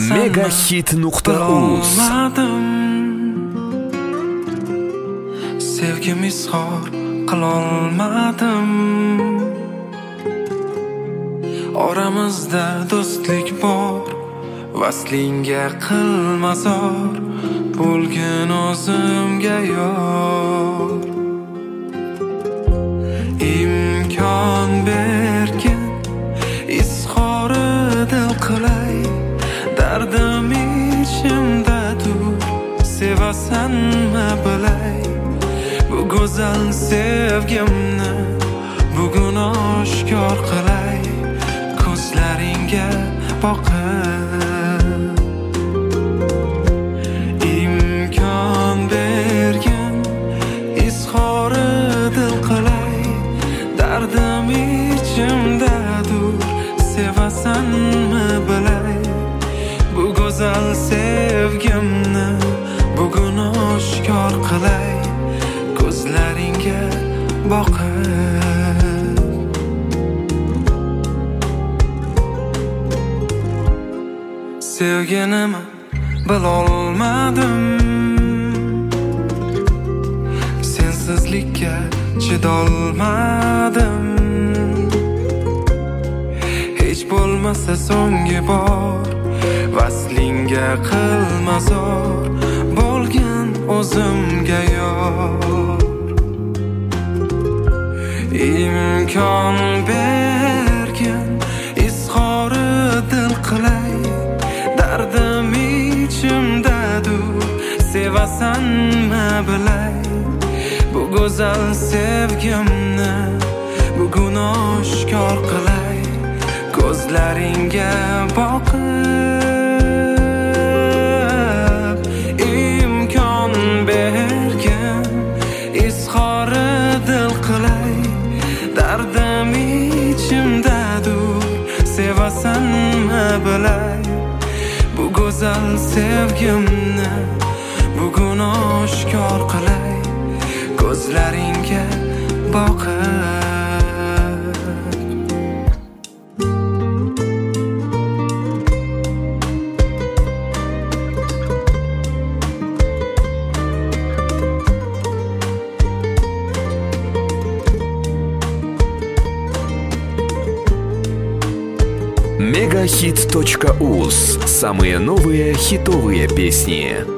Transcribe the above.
Megahit.uz. Sevgim izhor qilolmadim. Oramizda do'stlik bor, vaslingga qilmazor bo'lgin o'zimga yor. Imkon bergin izhori dil qilay, dardim ichimda dur, sevasanmi bilay. Bu go'zal sevgimni bugun oshkor qilay, ko'zlaringga boqib. Imkon bergin izhori dil qilay, dardim ichimda dur, sevasanmi bilay. Bu go'zal sevgimni bugun oshkor qilay, ko'zlaringga boqib. Sevganimni bilolmadim, sensizlikka chidolmadim. Hech bo'lmasa so'nggi bor vaslingga qilmazor bo'lgin o'zimga yor. Imkon bergin izhori dil qilay, dardim ichimda dur, sevasanmi bilay. Bu go'zal sevgimni bugun oshkor qilay, ko'zlaringga boqib. Imkon bergin izhori dil qilay, dardim ichimda dur, sevasanmi bilay. Bu go'zal sevgimni bugun oshkor qilay, ko'zlaringga boqib. Megahit.uz. Самые новые хитовые песни.